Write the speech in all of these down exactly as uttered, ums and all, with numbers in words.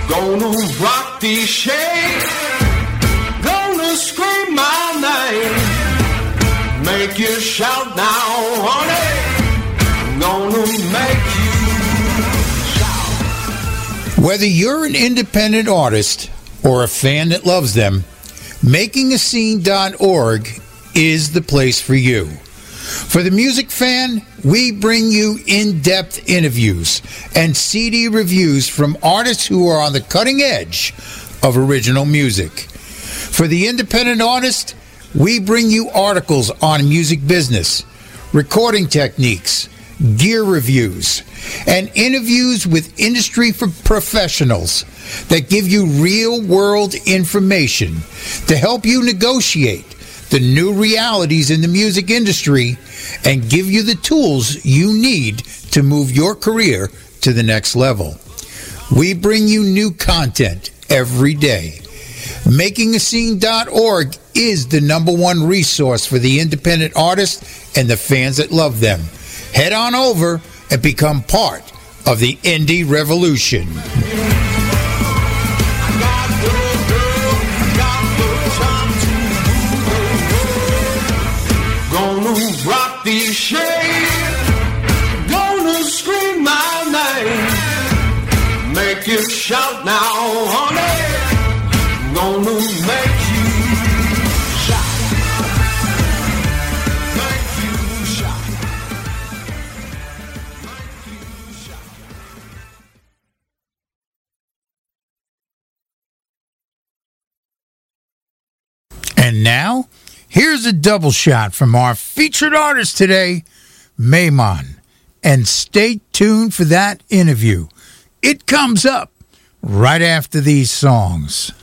Gonna rock these shades, gonna scream my name, make you shout now, honey, gonna make you shout. Whether you're an independent artist or a fan that loves them, making a scene dot org is the place for you. For the music fan, we bring you in-depth interviews and C D reviews from artists who are on the cutting edge of original music. For the independent artist, we bring you articles on music business, recording techniques, gear reviews, and interviews with industry professionals that give you real-world information to help you negotiate the new realities in the music industry and give you the tools you need to move your career to the next level. We bring you new content every day. making a scene dot org is the number one resource for the independent artists and the fans that love them. Head on over and become part of the indie revolution. Rock these shades, gonna scream my name, make you shout now, honey, gonna make you shout, make you shout, make you shout. And now, here's a double shot from our featured artist today, Maymon. And stay tuned for that interview. It comes up right after these songs.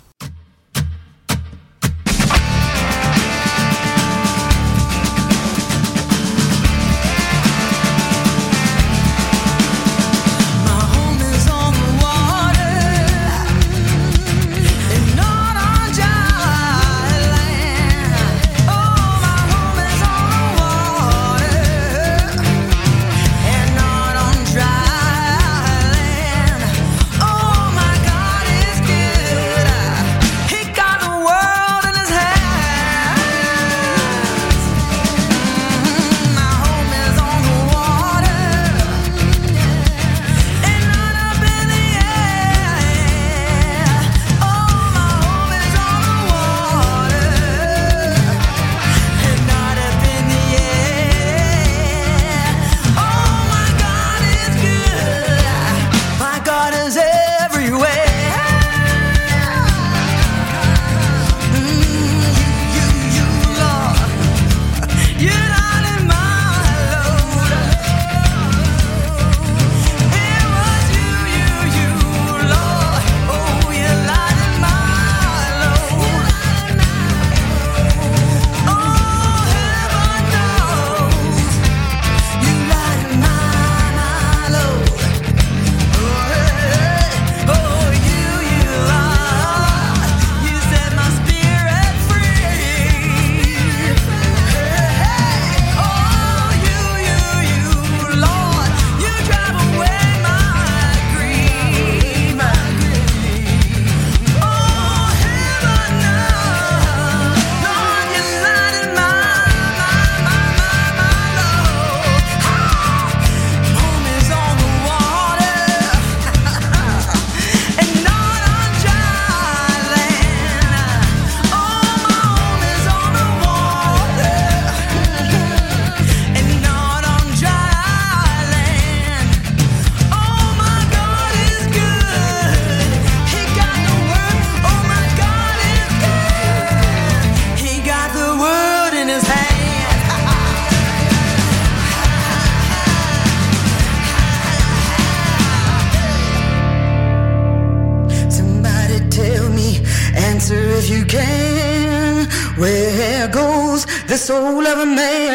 The soul of a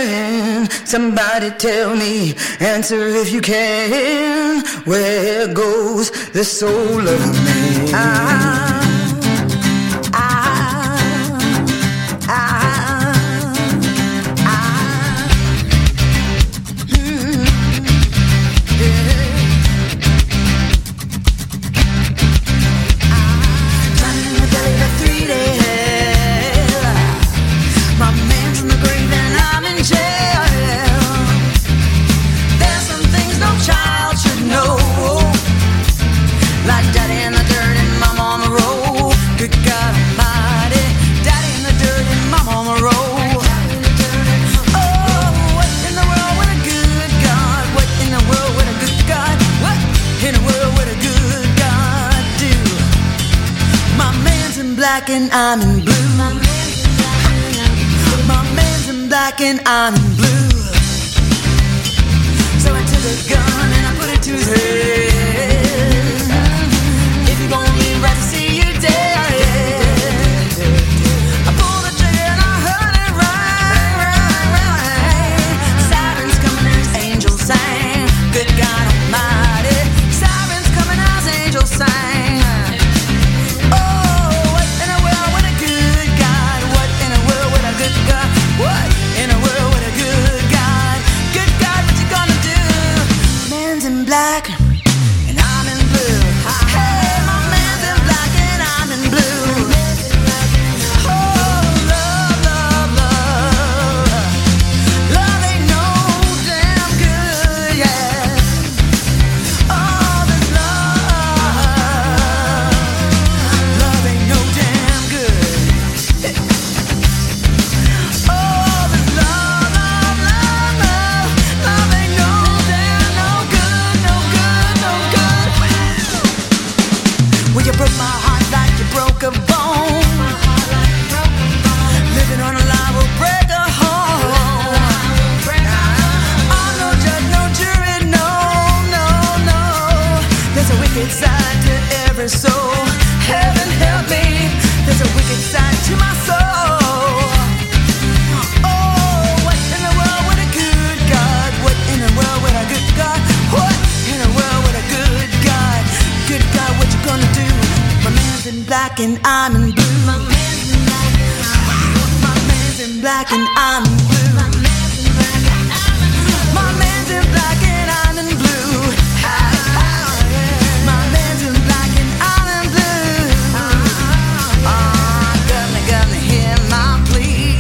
man. Somebody tell me, answer if you can. Where goes the soul of a man? I black and I'm in blue. My man's in black and I'm in blue. So I took a gun and I put it to his head. If you want me right to see you dead, I pulled the trigger and I heard it right, right, right. Sirens coming as angels sang. Good God Almighty. Sirens coming as angels sang. Oh, what in a world with a good God? What in a world with a good God? What in a world with a good God? Good God, what you gonna do? Man's in black and I'm in blue. Hey, my man's in black and I'm in blue. Oh, love, love, love. Love ain't no damn good, yeah. Oh, this love. Love ain't no damn good. Oh, this love, love, love, love. Love ain't no damn, no good, no good, no good. Well, you broke my heart like you broke a bone. Living on a lie will break a home. I'm no judge, no jury, no, no, no. There's a wicked side to every soul. Heaven help me. There's a wicked side to my soul. Oh, what in the world with a good God? What in the world with a good God? What in the world with a good God? Good God, what you gonna do? My man's in black and I'm in blue. My man's in black and My man's in black and I'm in blue. My man's in black and I'm in blue. My man's in black and I'm in blue. Ah, ah, yeah. My man's in black and I'm in blue. Ah, gonna, gonna hear my plea.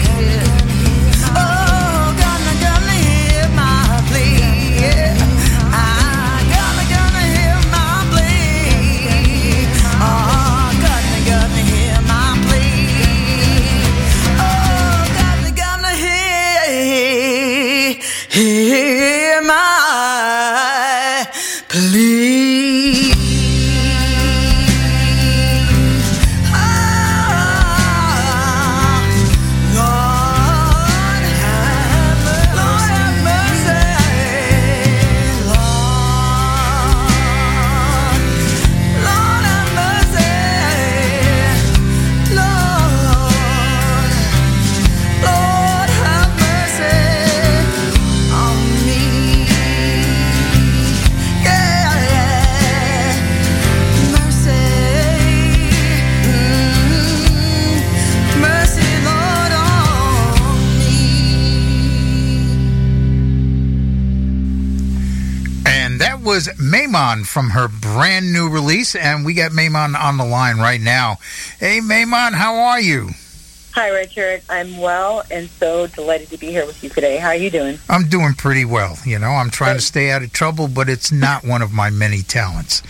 Oh, gonna, gonna hear my plea. Ah, gonna, gonna hear my plea. Ah, gonna, gonna hear my plea. Oh, gonna, gonna hear, hear my plea. Ah, Lord have mercy. Lord have mercy. Lord, Lord have mercy. Lord, Lord have mercy on me. Yeah, yeah. Mercy. Mm, mercy, Lord, on me. And that was Maimon from her brand new release, and we got Maimon on the line right now. Hey, Maimon, how are you? Hi, Richard. I'm well and so delighted to be here with you today. How are you doing? I'm doing pretty well. You know, I'm trying to stay out of trouble, but it's not one of my many talents.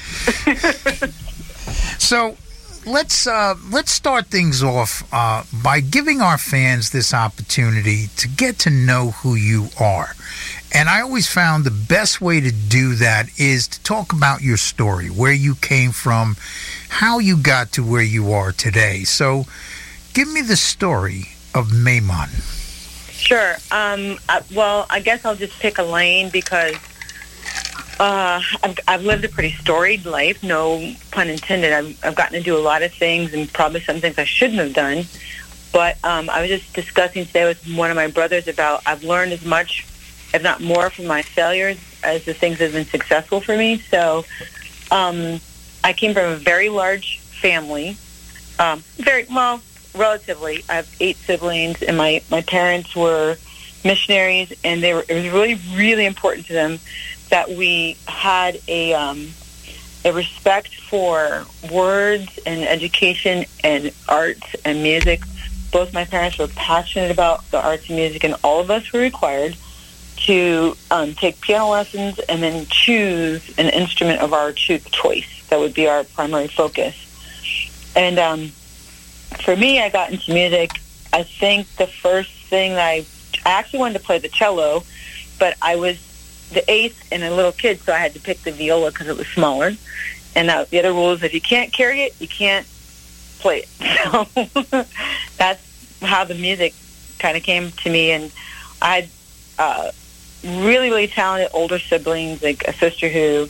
So let's uh, let's start things off uh, by giving our fans this opportunity to get to know who you are. And I always found the best way to do that is to talk about your story, where you came from, how you got to where you are today. So give me the story of Maimon. Sure. Um, I, well, I guess I'll just pick a lane because uh, I've, I've lived a pretty storied life, no pun intended. I've, I've gotten to do a lot of things and probably some things I shouldn't have done. But um, I was just discussing today with one of my brothers about I've learned as much, if not more, from my failures as the things that have been successful for me. So um, I came from a very large family, um, very, well, relatively. I have eight siblings, and my, my parents were missionaries, and they were, it was really, really important to them that we had a um, a respect for words and education and arts and music. Both my parents were passionate about the arts and music, and all of us were required to um, take piano lessons and then choose an instrument of our cho- choice. That would be our primary focus. And um, for me, I got into music. I think the first thing that I, I actually wanted to play the cello, but I was the eighth and a little kid, so I had to pick the viola because it was smaller. And that, the other rule is if you can't carry it, you can't play it. So that's how the music kind of came to me. And I had uh, really, really talented older siblings, like a sister who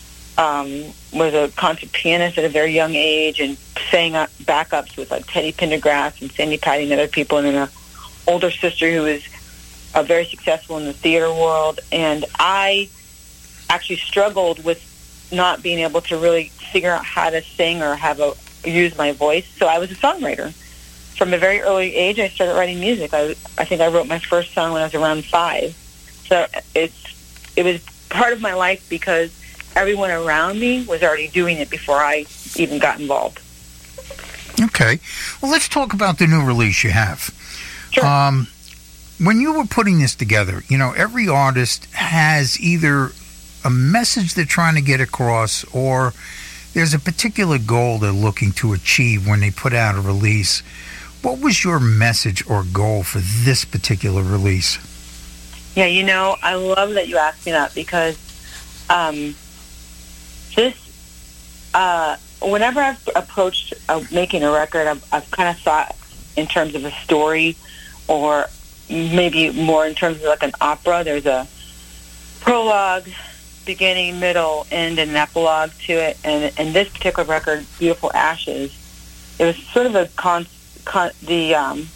um, was a concert pianist at a very young age and sang up backups with like Teddy Pendergrass and Sandy Patty and other people, and then a older sister who was uh, very successful in the theater world. And I actually struggled with not being able to really figure out how to sing or have a use my voice. So I was a songwriter. From a very early age, I started writing music. I, I think I wrote my first song when I was around five. So it's it was part of my life because everyone around me was already doing it before I even got involved. Okay. Well, let's talk about the new release you have. Sure. Um, when you were putting this together, you know, every artist has either a message they're trying to get across or there's a particular goal they're looking to achieve when they put out a release. What was your message or goal for this particular release? Yeah, you know, I love that you asked me that because um, this, uh, whenever I've approached uh, making a record, I've, I've kind of thought in terms of a story or maybe more in terms of like an opera. There's a prologue, beginning, middle, end, and an epilogue to it. And, and this particular record, Beautiful Ashes, it was sort of a con, con the, um,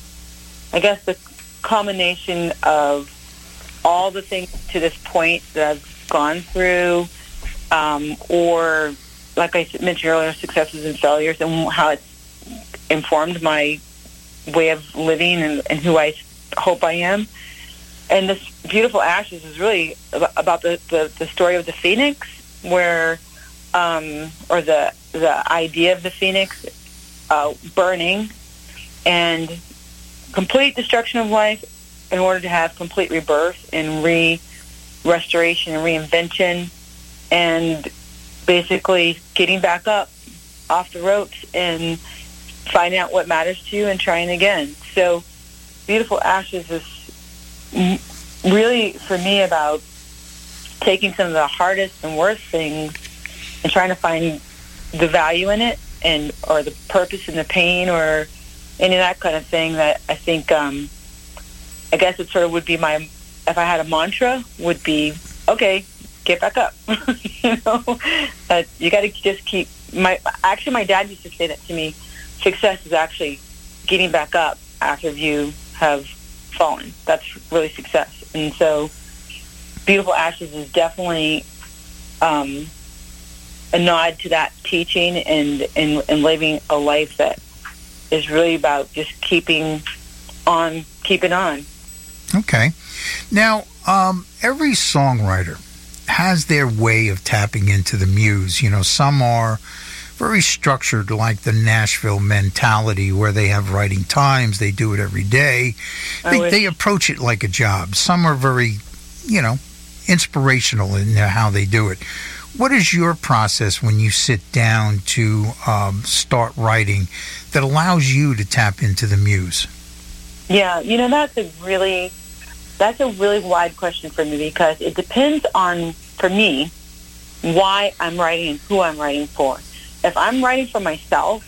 I guess the culmination of all the things to this point that I've gone through, um, or like I mentioned earlier, successes and failures, and how it's informed my way of living and, and who I hope I am. And this Beautiful Ashes is really about the, the, the story of the phoenix, where, um, or the the idea of the phoenix uh, burning and complete destruction of life in order to have complete rebirth and re-restoration and reinvention, and basically getting back up off the ropes and finding out what matters to you and trying again. So Beautiful Ashes is really, for me, about taking some of the hardest and worst things and trying to find the value in it, and or the purpose in the pain, or any of that kind of thing. That I think, um, I guess it sort of would be my, if I had a mantra, would be, okay, get back up. You know, that you got to just keep. My actually, my dad used to say that to me. Success is actually getting back up after you have fallen. That's really success. And so Beautiful Ashes is definitely um, a nod to that teaching and, and, and living a life that is really about just keeping on, keeping on. Okay. Now, um, every songwriter has their way of tapping into the muse. You know, some are very structured, like the Nashville mentality, where they have writing times, they do it every day. They, they approach it like a job. Some are very, you know, inspirational in how they do it. What is your process when you sit down to um, start writing that allows you to tap into the muse? Yeah, you know, that's a really, that's a really wide question for me, because it depends on, for me, why I'm writing and who I'm writing for. If I'm writing for myself,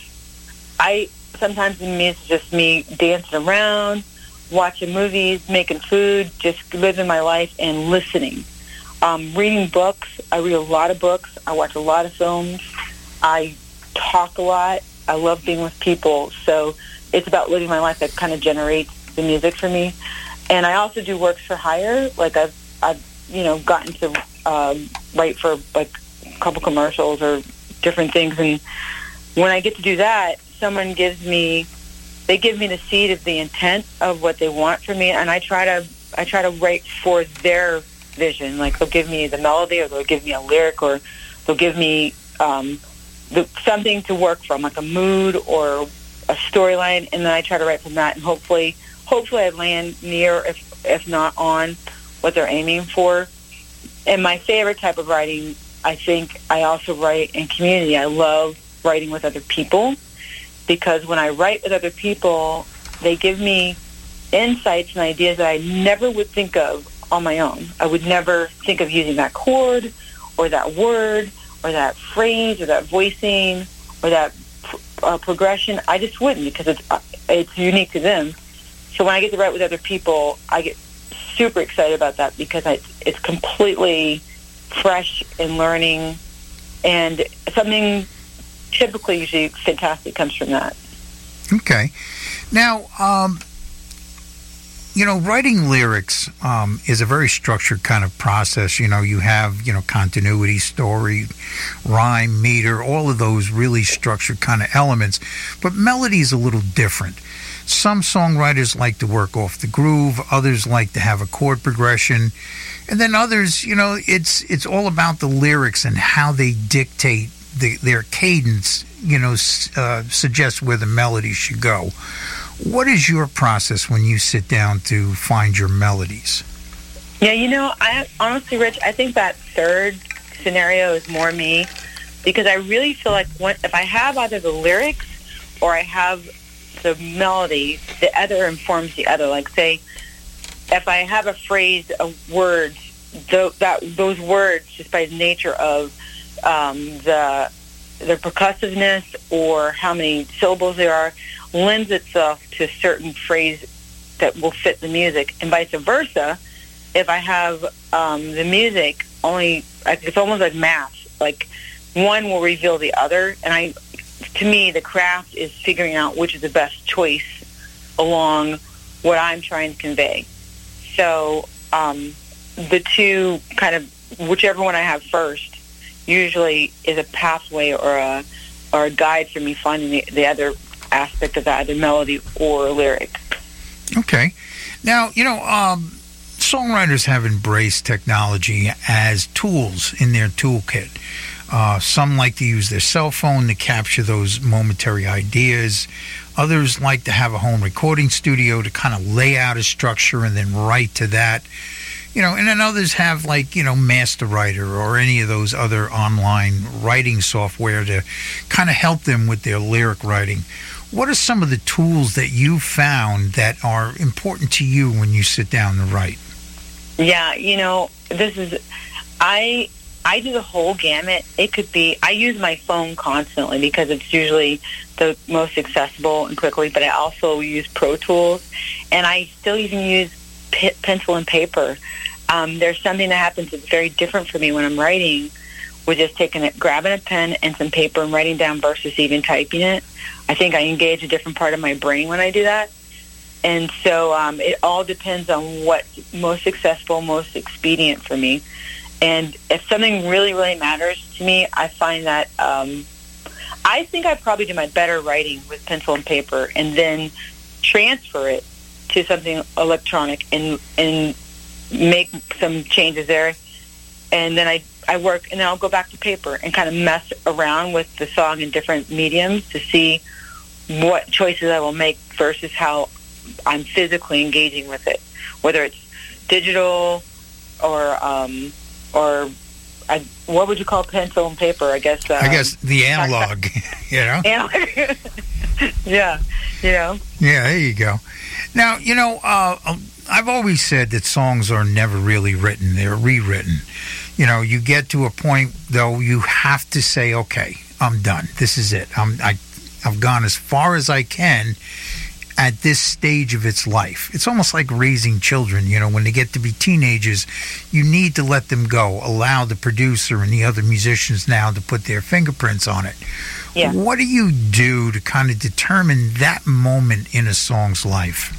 I sometimes it means just me dancing around, watching movies, making food, just living my life and listening. Um, reading books. I read a lot of books. I watch a lot of films. I talk a lot. I love being with people. So it's about living my life that kind of generates the music for me. And I also do works for hire. Like I've, I've you know, gotten to um, write for like a couple commercials or different things. And when I get to do that, someone gives me, they give me the seed of the intent of what they want from me, and I try to, I try to write for their vision. Like they'll give me the melody, or they'll give me a lyric, or they'll give me um, the, something to work from, like a mood or a storyline, and then I try to write from that, and hopefully, hopefully I land near, if if not on, what they're aiming for. And my favorite type of writing, I think I also write in community. I love writing with other people, because when I write with other people, they give me insights and ideas that I never would think of on my own. I would never think of using that chord or that word or that phrase or that voicing or that uh, progression, I just wouldn't because it's uh, it's unique to them. So when I get to write with other people, I get super excited about that because I, it's completely fresh and learning, and something typically usually fantastic comes from that. Okay. Now, um, you know, writing lyrics um, is a very structured kind of process. You know, you have, you know, continuity, story, rhyme, meter, all of those really structured kind of elements. But melody is a little different. Some songwriters like to work off the groove. Others like to have a chord progression. And then others, you know, it's it's all about the lyrics and how they dictate the, their cadence, you know, uh, suggest where the melody should go. What is your process when you sit down to find your melodies? Yeah, you know, I honestly, Rich, I think that third scenario is more me because I really feel like when, if I have either the lyrics or I have the melody, the other informs the other. Like, say, if I have a phrase, a word, the, that those words, just by nature of um, the the percussiveness or how many syllables there are, lends itself to a certain phrase that will fit the music, and vice versa. If I have um, the music, only it's almost like math. Like one will reveal the other, and I, to me, the craft is figuring out which is the best choice along what I'm trying to convey. So um, the two kind of whichever one I have first usually is a pathway or a or a guide for me finding the, the other aspect of that, either melody or lyric. Okay. Now, you know, um, songwriters have embraced technology as tools in their toolkit. Uh, some like to use their cell phone to capture those momentary ideas. Others like to have a home recording studio to kind of lay out a structure and then write to that. You know, and then others have like, you know, Master Writer or any of those other online writing software to kind of help them with their lyric writing. What are some of the tools that you found that are important to you when you sit down to write? Yeah, you know, this is, I I do the whole gamut. It could be, I use my phone constantly because it's usually the most accessible and quickly, but I also use Pro Tools, and I still even use p- pencil and paper. Um, there's something that happens that's very different for me when I'm writing, with just taking it, grabbing a pen and some paper and writing down versus even typing it. I think I engage a different part of my brain when I do that. And so um, it all depends on what's most successful, most expedient for me. And if something really, really matters to me, I find that um, I think I probably do my better writing with pencil and paper and then transfer it to something electronic and and make some changes there. And then I, I work, and then I'll go back to paper and kind of mess around with the song in different mediums to see what choices I will make versus how I'm physically engaging with it, whether it's digital or um, or I, what would you call pencil and paper? I guess. Um, I guess the analog, you know. Analog. Yeah, you know. Yeah, there you go. Now, you know, uh, I've always said that songs are never really written; they're rewritten. You know, you get to a point though, you have to say, "Okay, I'm done. This is it. I'm I, I've gone as far as I can." At this stage of its life. It's almost like raising children. You know, when they get to be teenagers, you need to let them go, allow the producer and the other musicians now to put their fingerprints on it. Yeah. What do you do to kind of determine that moment in a song's life?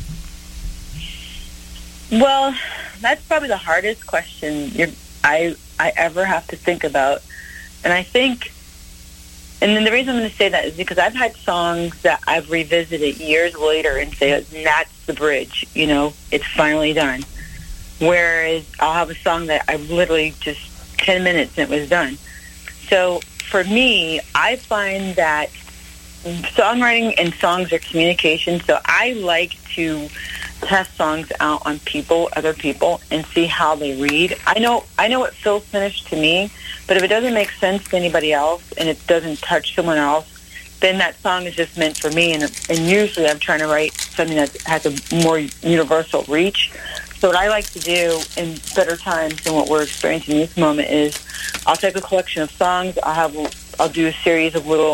Well, that's probably the hardest question you're, I I ever have to think about. And I think And then the reason I'm going to say that is because I've had songs that I've revisited years later and say, that's the bridge, you know, it's finally done. Whereas I'll have a song that I've literally just ten minutes and it was done. So for me, I find that songwriting and songs are communication. So I like to test songs out on people, other people, and see how they read. I know I know it feels finished to me, but if it doesn't make sense to anybody else and it doesn't touch someone else, then that song is just meant for me. And, and usually I'm trying to write something that has a more universal reach. So what I like to do in better times than what we're experiencing in this moment is I'll take a collection of songs. I'll have I'll do a series of little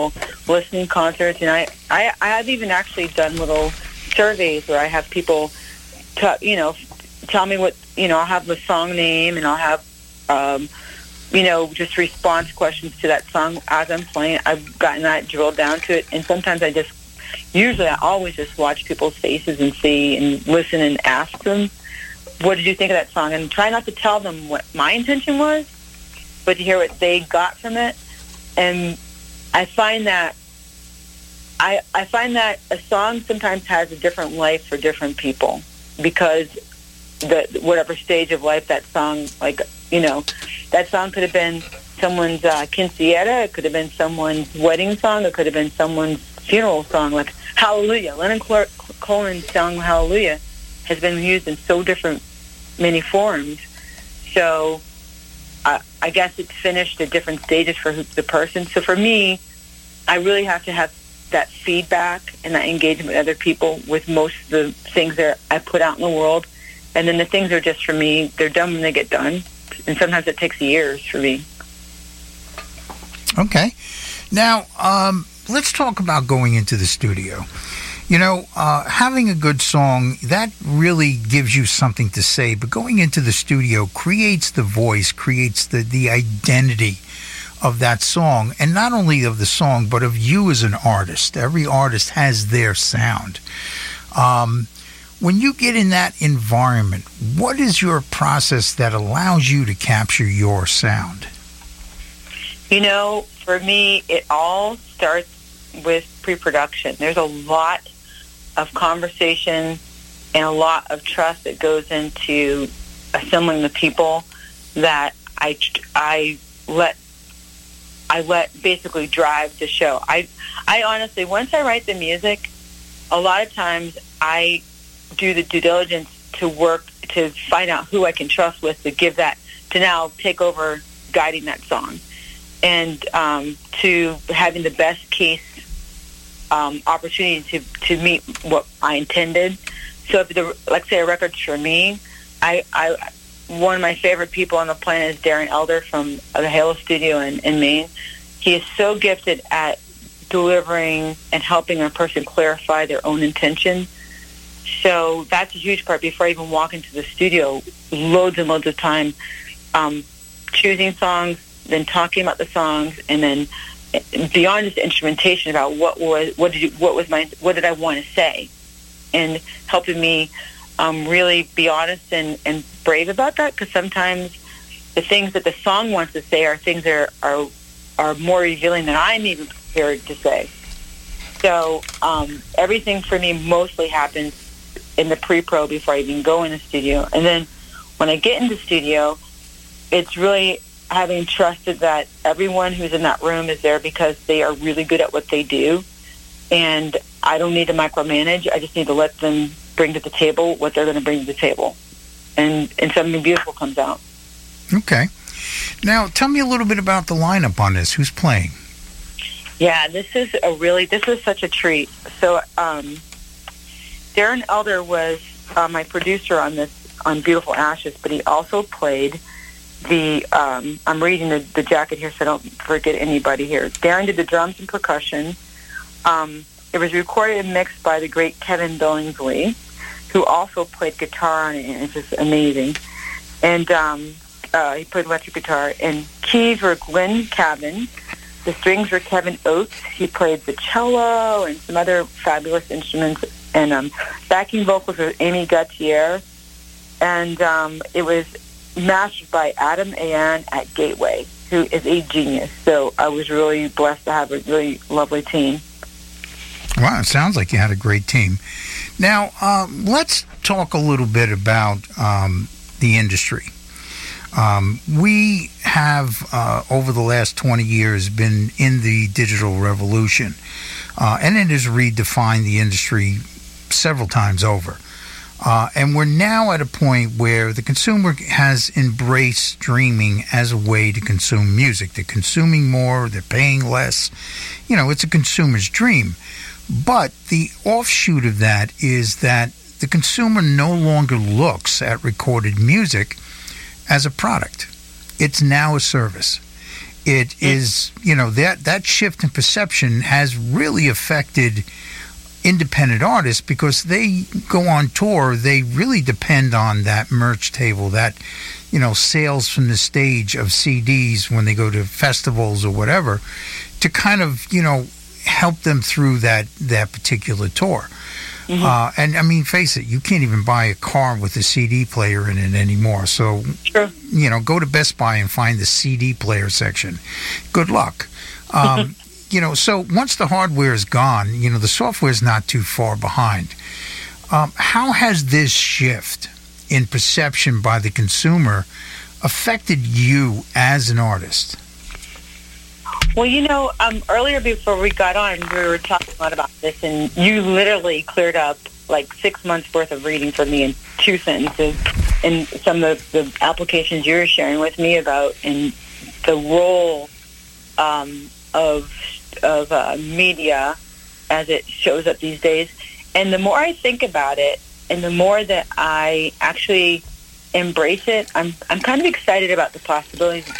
listening concerts, and I, I, I have even actually done little surveys where I have people, t- you know, tell me what, you know, I'll have the song name, and I'll have, um, you know, just response questions to that song as I'm playing. I've gotten that drilled down to it, and sometimes I just, usually I always just watch people's faces and see and listen and ask them, what did you think of that song? And try not to tell them what my intention was, but to hear what they got from it. And I find that I I find that a song sometimes has a different life for different people, because the whatever stage of life that song, like, you know, that song could have been someone's uh, quinceañera, it could have been someone's wedding song, it could have been someone's funeral song, like Hallelujah. Leonard Clark Cohen's song Hallelujah has been used in so different, many forms. So I, I guess it's finished at different stages for who, the person. So for me, I really have to have that feedback and that engagement with other people with most of the things that I put out in the world. And then the things are just for me, they're done when they get done. And sometimes it takes years for me. Okay. Now, um, let's talk about going into the studio. You know, uh, having a good song, that really gives you something to say, but going into the studio creates the voice, creates the, the identity of that song, and not only of the song, but of you as an artist. Every artist has their sound. Um, when you get in that environment, what is your process that allows you to capture your sound? You know, for me, it all starts with pre-production. There's a lot of conversation and a lot of trust that goes into assembling the people that I, I let I let basically drive the show. I I honestly, once I write the music, a lot of times I do the due diligence to work to find out who I can trust with to give that, to now take over guiding that song, and um, to having the best case Um, opportunity to, to meet what I intended. So if the, like say a record's for me, I, I one of my favorite people on the planet is Darren Elder from the Halo Studio in, in Maine. He is so gifted at delivering and helping a person clarify their own intention. So that's a huge part. Before I even walk into the studio, loads and loads of time um, choosing songs, then talking about the songs, and then beyond just instrumentation about what was what did you, what was my what did I want to say, and helping me um, really be honest and, and brave about that, because sometimes the things that the song wants to say are things that are are, are more revealing than I'm even prepared to say. So um, everything for me mostly happens in the pre-pro before I even go in the studio, and then when I get in the studio, it's really having trusted that everyone who's in that room is there because they are really good at what they do, and I don't need to micromanage. I just need to let them bring to the table what they're going to bring to the table, and, and something beautiful comes out. Okay. Now, tell me a little bit about the lineup on this. Who's playing? Yeah, this is a really, this is such a treat. So um, Darren Elder was uh, my producer on this, on Beautiful Ashes, but he also played the, um, I'm reading the, the jacket here so I don't forget anybody here. Darren did the drums and percussion. Um, it was recorded and mixed by the great Kevin Billingsley, who also played guitar on it, and it's just amazing. And um, uh, he played electric guitar. And keys were Glenn Cabin. The strings were Kevin Oates. He played the cello and some other fabulous instruments. And um, backing vocals were Amy Gautier. And um, it was mastered by Adam Ayan at Gateway, who is a genius. So I was really blessed to have a really lovely team. Wow, it sounds like you had a great team. Now, um, let's talk a little bit about um, the industry. Um, we have, uh, over the last twenty years, been in the digital revolution, uh, and it has redefined the industry several times over. Uh, and we're now at a point where the consumer has embraced streaming as a way to consume music. They're consuming more, they're paying less. You know, it's a consumer's dream. But the offshoot of that is that the consumer no longer looks at recorded music as a product. It's now a service. it is, you know, that that shift in perception has really affected independent artists because they go on tour, they really depend on that merch table, that, you know, sales from the stage of C Ds when they go to festivals or whatever, to kind of, you know, help them through that, that particular tour. Mm-hmm. Uh, and, I mean, face it, you can't even buy a car with a C D player in it anymore. So, sure. you know, go to Best Buy and find the C D player section. Good luck. Um, you know, so once the hardware is gone, you know, the software is not too far behind. Um, how has this shift in perception by the consumer affected you as an artist? Well, you know, um, earlier before we got on, we were talking a lot about this, and you literally cleared up like six months worth of reading for me in two sentences, and some of the, the applications you were sharing with me about and the role um, of of uh, media as it shows up these days. And the more I think about it, and the more that I actually embrace it, I'm I'm kind of excited about the possibilities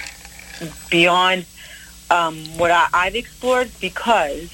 beyond um, what I, I've explored, because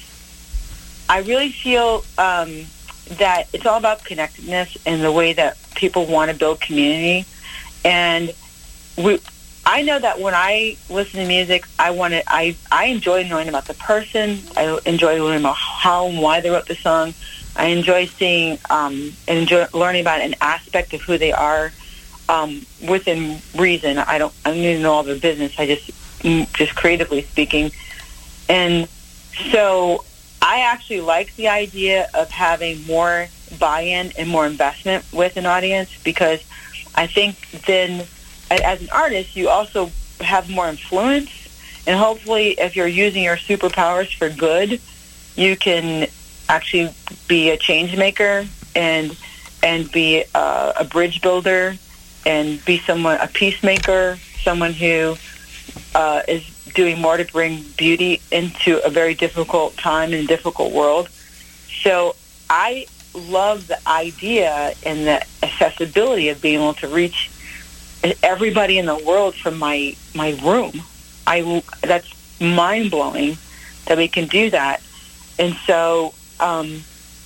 I really feel um, that it's all about connectedness and the way that people want to build community. And we, I know that when I listen to music, I want to, I, I enjoy knowing about the person. I enjoy learning about how and why they wrote the song. I enjoy seeing um, and enjoy learning about an aspect of who they are um, within reason. I don't, I don't need to know all their business. I just, just creatively speaking. And so I actually like the idea of having more buy-in and more investment with an audience, because I think then as an artist, you also have more influence, and hopefully if you're using your superpowers for good, you can actually be a change maker and and be a, a bridge builder and be someone, a peacemaker, someone who uh, is doing more to bring beauty into a very difficult time and difficult world. So I love the idea and the accessibility of being able to reach everybody in the world from my my room. I that's mind blowing that we can do that, and so um,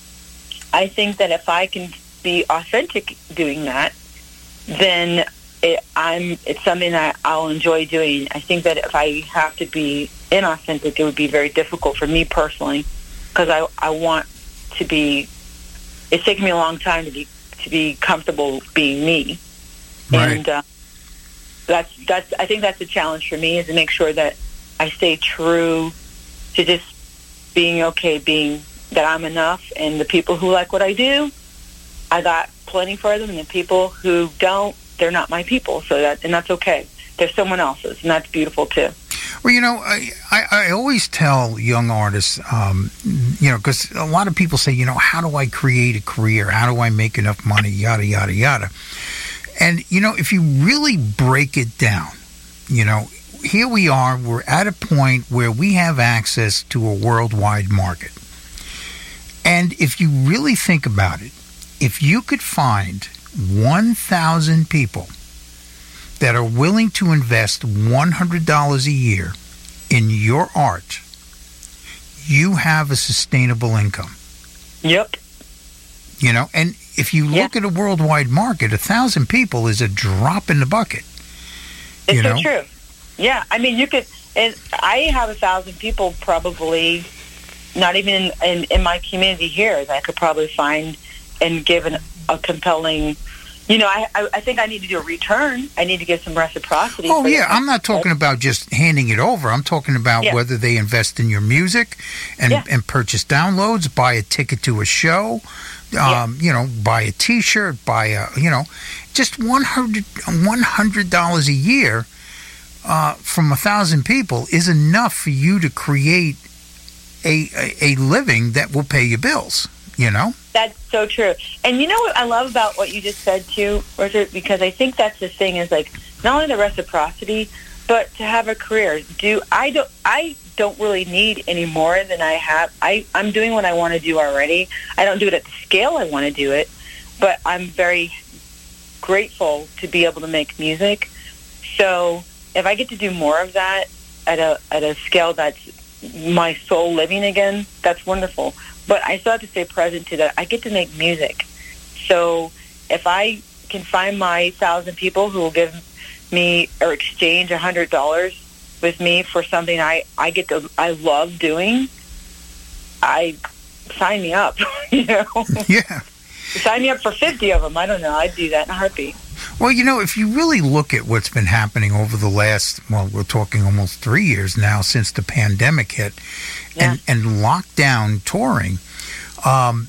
I think that if I can be authentic doing that, then it, I'm it's something that I'll enjoy doing. I think that if I have to be inauthentic, it would be very difficult for me personally, because I I want to be. It's taken me a long time to be to be comfortable being me. Right. And uh, that's that's. I think that's a challenge for me, is to make sure that I stay true to just being okay, being that I'm enough, and the people who like what I do, I got plenty for them, and the people who don't, they're not my people. So that and that's okay. They're someone else's, and that's beautiful too. Well, you know, I, I, I always tell young artists, um, you know, because a lot of people say, you know, how do I create a career? How do I make enough money? Yada, yada, yada. And, you know, if you really break it down, you know, here we are, we're at a point where we have access to a worldwide market. And if you really think about it, if you could find one thousand people that are willing to invest one hundred dollars a year in your art, you have a sustainable income. Yep. You know, and if you look yeah. at a worldwide market, a thousand people is a drop in the bucket. It's you so know? true. Yeah, I mean, you could, and I have a thousand people probably, not even in, in, in my community here, that I could probably find and give an, a compelling, you know, I, I I think I need to do a return. I need to give some reciprocity. Oh, yeah. them. I'm not talking about just handing it over. I'm talking about yeah. whether they invest in your music and, yeah. and purchase downloads, buy a ticket to a show, um, yeah. you know, buy a T-shirt, buy a, you know, just one hundred dollars a year uh, from a thousand people is enough for you to create a, a, a living that will pay your bills, you know? That's so true. And you know what I love about what you just said too, Richard, because I think that's the thing, is like not only the reciprocity, but to have a career. Do I don't I don't really need any more than I have. I, I'm doing what I want to do already. I don't do it at the scale I want to do it, but I'm very grateful to be able to make music. So if I get to do more of that, at a at a scale that's my soul living again, that's wonderful. But I still have to stay present to that. I get to make music. So if I can find my thousand people who will give me or exchange a hundred dollars with me for something I, I get to I love doing, I sign me up, you know. Yeah. Sign me up for fifty of them. I don't know. I'd do that in a heartbeat. Well, you know, if you really look at what's been happening over the last, well, we're talking almost three years now since the pandemic hit, Yeah. and, and lockdown touring, um,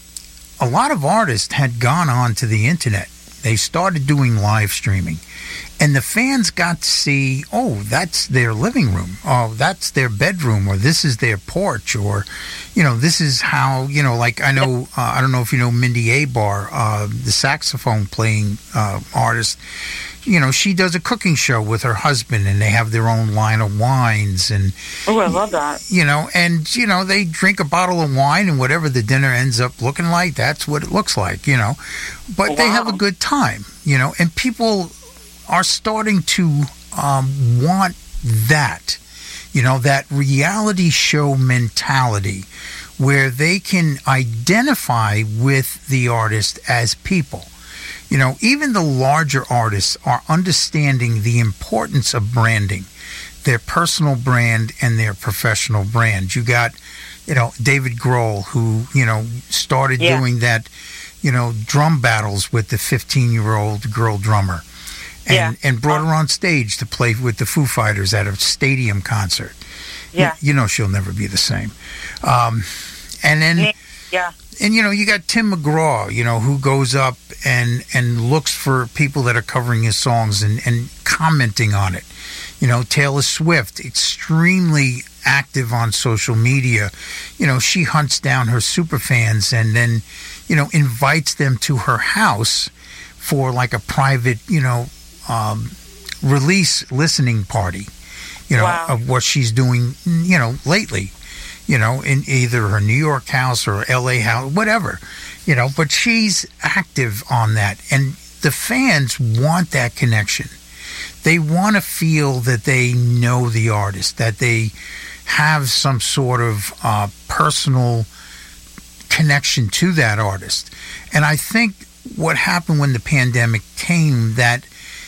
a lot of artists had gone on to the internet. They started doing live streaming. And the fans got to see, oh, that's their living room. Oh, that's their bedroom, or this is their porch, or, you know, this is how, you know, like I know, uh, I don't know if you know Mindy Abar, uh, the saxophone playing uh, artist. You know, she does a cooking show with her husband, and they have their own line of wines. And, Oh, I love that. you know, and, you know, they drink a bottle of wine, and whatever the dinner ends up looking like, that's what it looks like, you know. But they have a Wow. good time, you know, and people are starting to um, want that, you know, that reality show mentality where they can identify with the artist as people. You know, even the larger artists are understanding the importance of branding, their personal brand and their professional brand. You got, you know, David Grohl, who, you know, started Yeah. doing that, you know, drum battles with the fifteen-year-old girl drummer. And, Yeah. and brought her on stage to play with the Foo Fighters at a stadium concert. Yeah. You, you know she'll never be the same. Um, and then, Yeah. and you know, you got Tim McGraw, you know, who goes up and and looks for people that are covering his songs and, and commenting on it. You know, Taylor Swift, extremely active on social media. You know, she hunts down her super fans and then, you know, invites them to her house for like a private, you know, um, release listening party, you know, Wow. of what she's doing, you know, lately, you know, in either her New York house or L A house, whatever, you know, but she's active on that. And the fans want that connection. They want to feel that they know the artist, that they have some sort of uh, personal connection to that artist. And I think what happened when the pandemic came, that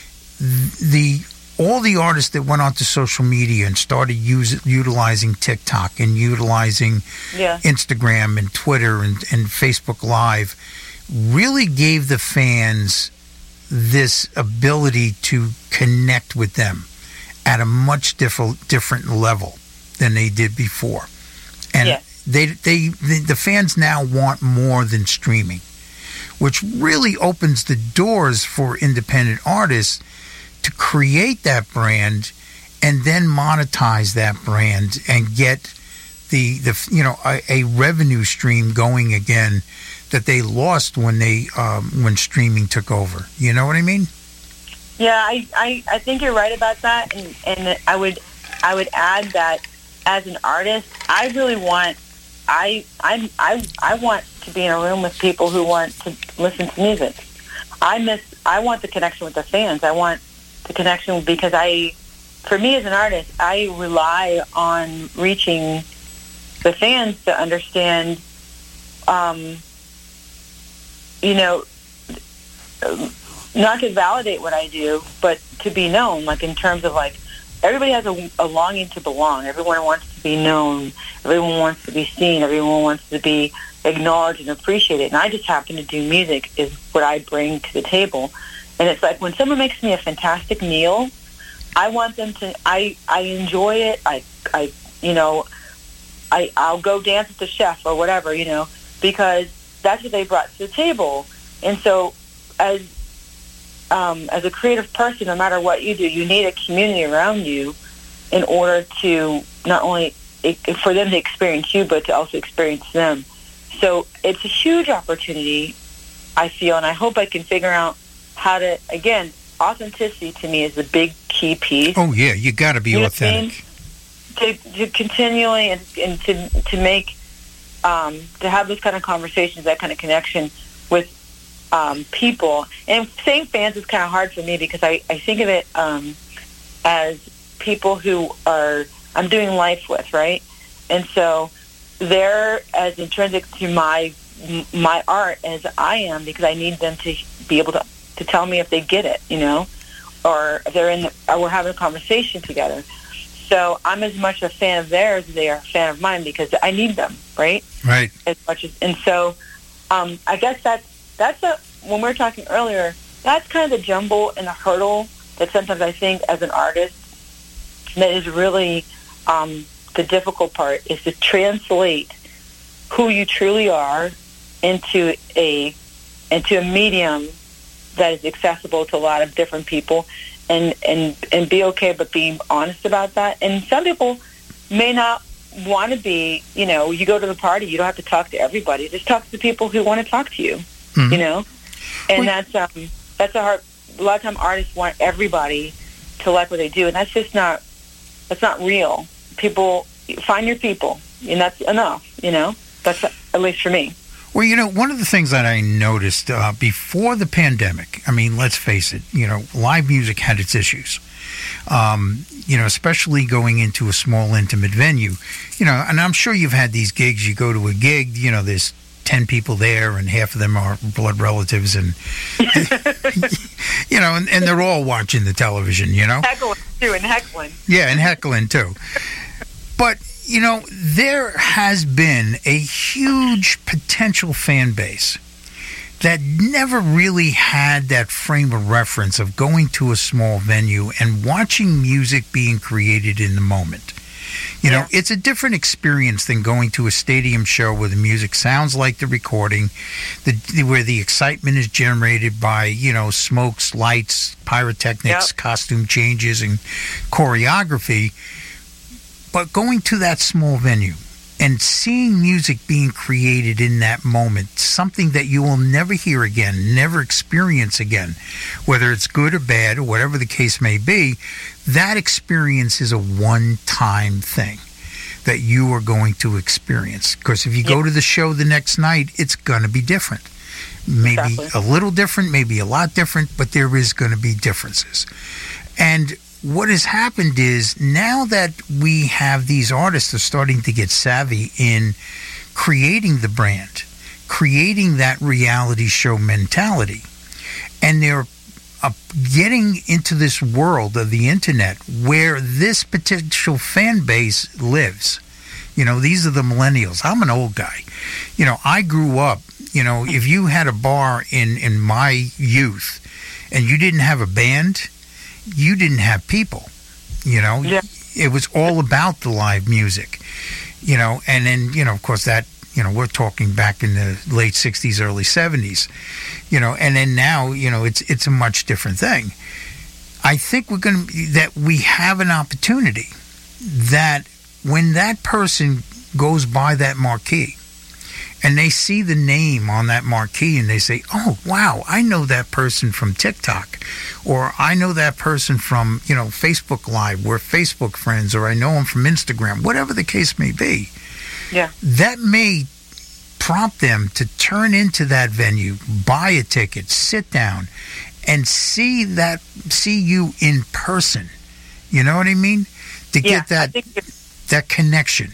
the all the artists that went onto social media and started use, utilizing TikTok and utilizing Yeah. Instagram and Twitter and, and Facebook Live really gave the fans this ability to connect with them at a much different different level than they did before. And Yeah. they, they the, the fans now want more than streaming, which really opens the doors for independent artists to create that brand and then monetize that brand and get the the you know a, a revenue stream going again that they lost when they um, when streaming took over. You know what I mean? Yeah, I, I, I think you're right about that, and, and I would I would add that as an artist, I really want I I I I want to be in a room with people who want to listen to music. I miss I want the connection with the fans. I want the connection because I, for me as an artist, I rely on reaching the fans to understand, um, you know, not to validate what I do, but to be known, like in terms of like, everybody has a, a longing to belong. Everyone wants to be known. Everyone wants to be seen. Everyone wants to be acknowledged and appreciated. And I just happen to do music is what I bring to the table. And it's like when someone makes me a fantastic meal, I want them to, I, I enjoy it. I, I, you know, I, I'll go dance with the chef or whatever, you know, because that's what they brought to the table. And so as, um, as a creative person, no matter what you do, you need a community around you in order to not only for them to experience you, but to also experience them. So it's a huge opportunity, I feel, and I hope I can figure out how to, again, authenticity to me is the big key piece. Oh yeah, you got to be You know what I mean? authentic. To, to continually and, and to to make um, to have those kind of conversations, that kind of connection with um, people. And saying fans is kind of hard for me because I, I think of it um, as people who are I'm doing life with, right? And so they're as intrinsic to my my art as I am, because I need them to be able to, to tell me if they get it, you know, or if they're in the, or we're having a conversation together. So I'm as much a fan of theirs as they are a fan of mine, because I need them, right? Right. As much as, and so um, I guess that's that's a when we were talking earlier, that's kind of the jumble and the hurdle that sometimes I think as an artist that is really um, the difficult part, is to translate who you truly are into a into a medium that is accessible to a lot of different people, and, and, and be okay but being honest about that. And some people may not want to be, you know, you go to the party, you don't have to talk to everybody. Just talk to the people who want to talk to you, mm-hmm. you know? And well, that's um, that's a hard, a lot of time artists want everybody to like what they do, and that's just not, that's not real. People, find your people, and that's enough, you know? That's, at least for me. Well, you know, one of the things that I noticed uh, before the pandemic, I mean, let's face it, you know, live music had its issues, um, you know, especially going into a small, intimate venue, you know, and I'm sure you've had these gigs, you go to a gig, you know, there's ten people there and half of them are blood relatives and, you know, and, and they're all watching the television, you know. Heckling, too, and heckling. Yeah, and heckling, too. But, you know, there has been a huge potential fan base that never really had that frame of reference of going to a small venue and watching music being created in the moment. You know, yeah. It's a different experience than going to a stadium show where the music sounds like the recording, the, where the excitement is generated by, you know, smokes, lights, pyrotechnics, yep. costume changes, and choreography. But going to that small venue and seeing music being created in that moment, something that you will never hear again, never experience again, whether it's good or bad or whatever the case may be, that experience is a one-time thing that you are going to experience. Because if you go to the show the next night, it's going to be different. Maybe exactly. a little different, maybe a lot different, but there is going to be differences. And what has happened is now that we have these artists are starting to get savvy in creating the brand, creating that reality show mentality, and they're uh, getting into this world of the internet where this potential fan base lives. You know, these are the millennials. I'm an old guy. You know, I grew up, you know, if you had a bar in, in my youth and you didn't have a band, you didn't have people, you know. Yeah. It was all about the live music, you know. And then, you know, of course, that, you know, we're talking back in the late sixties, early seventies, you know. And then now, you know, it's it's a much different thing. I think we're going to, that we have an opportunity that when that person goes by that marquee and they see the name on that marquee and they say, oh, wow, I know that person from TikTok, or I know that person from, you know, Facebook Live, we're Facebook friends, or I know them from Instagram, whatever the case may be. Yeah. That may prompt them to turn into that venue, buy a ticket, sit down, and see that, see you in person. You know what I mean? To yeah, get that that connection.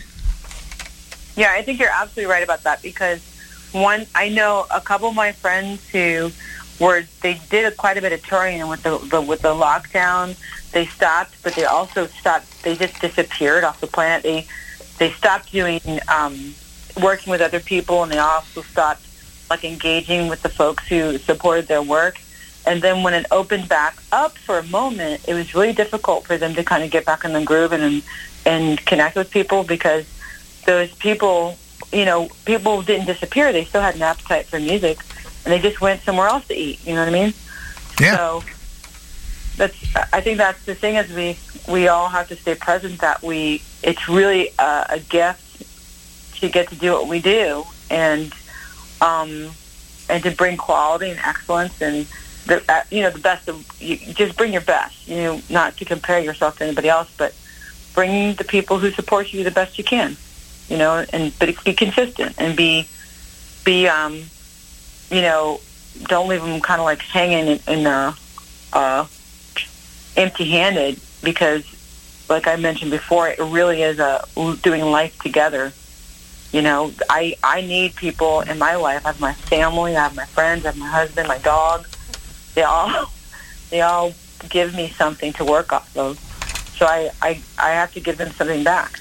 Yeah, I think you're absolutely right about that, because one, I know a couple of my friends who were, they did a, quite a bit of touring, and with the, the with the lockdown, they stopped, but they also stopped, they just disappeared off the planet. They they stopped doing, um, working with other people, and they also stopped, like, engaging with the folks who supported their work. And then when it opened back up for a moment, it was really difficult for them to kind of get back in the groove and and connect with people, because those people, you know, people didn't disappear. They still had an appetite for music, and they just went somewhere else to eat. You know what I mean? Yeah. So that's, I think that's the thing, is we, we all have to stay present, that we, it's really a, a gift to get to do what we do, and, um, and to bring quality and excellence, and the, uh, you know, the best of, you just bring your best, you know, not to compare yourself to anybody else, but bring the people who support you the best you can. You know, and but be consistent, and be, be, um, you know, don't leave them kind of like hanging in, in uh, uh, empty-handed, because like I mentioned before, it really is a doing life together. You know, I I need people in my life. I have my family, I have my friends, I have my husband, my dog. They all they all give me something to work off of. So I, I, I have to give them something back.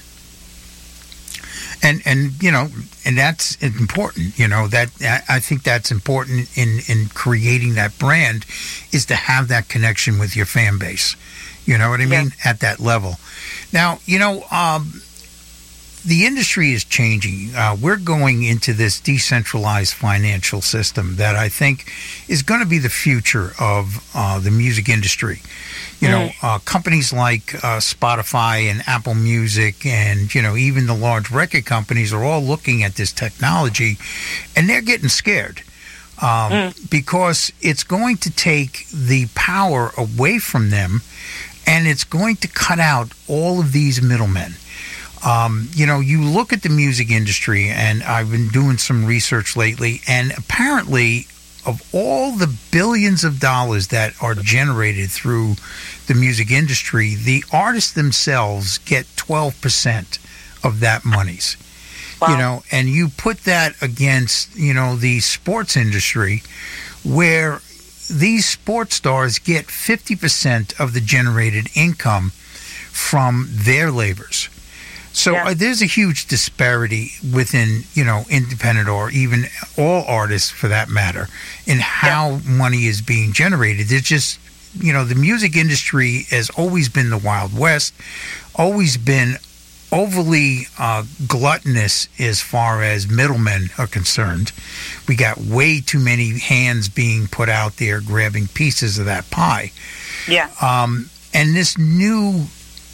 And and you know, and that's important. You know that I think that's important in in creating that brand, is to have that connection with your fan base. You know what I mean? Yeah. At that level. Now, you know, um, the industry is changing. Uh, we're going into this decentralized financial system that I think is going to be the future of uh, the music industry. You know, mm. uh, companies like uh, Spotify and Apple Music and, you know, even the large record companies are all looking at this technology, and they're getting scared um, mm. because it's going to take the power away from them, and it's going to cut out all of these middlemen. Um, you know, you look at the music industry, and I've been doing some research lately, and apparently of all the billions of dollars that are generated through the music industry, the artists themselves get twelve percent of that monies. Wow. You know, and you put that against, you know, the sports industry, where these sports stars get fifty percent of the generated income from their labors. So yeah. uh, there's a huge disparity within, you know, independent or even all artists for that matter, in how yeah. money is being generated. It's just, you know, the music industry has always been the Wild West, always been overly uh, gluttonous as far as middlemen are concerned. We got way too many hands being put out there grabbing pieces of that pie. Yeah. Um, and this new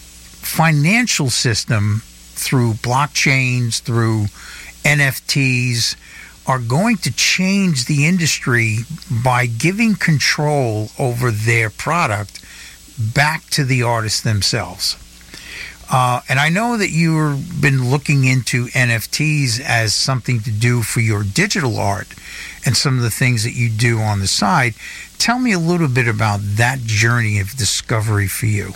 financial system through blockchains, through N F Ts, are going to change the industry by giving control over their product back to the artists themselves. Uh, and I know that you've been looking into N F Ts as something to do for your digital art and some of the things that you do on the side. Tell me a little bit about that journey of discovery for you.